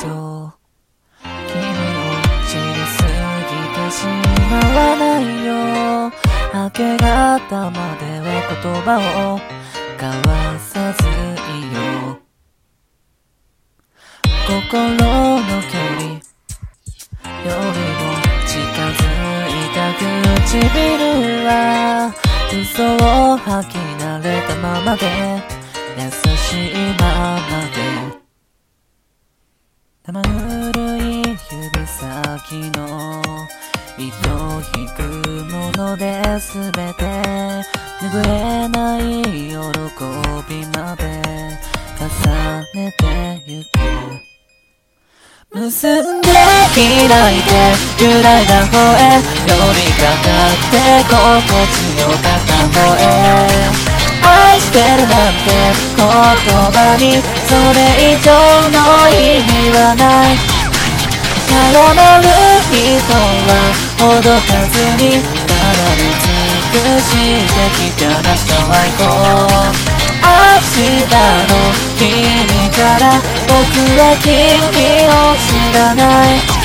よ。君を知りすぎてしまわないよ。明け方までは言葉を交わさずいよ。心の距離よりも近づいた唇は嘘を吐き慣れたままで優しいままで生ぬるい指先の糸を引くもので全て拭えない喜びまで重ねてゆく。結んで開いて揺らいだ方へ寄りかかって心地よかった方へ愛してるなんて言葉にそれ以上の意味はない。頼める人はほどかずにただり尽くしてきた明日は行こう。明日の君から僕は君を知らない。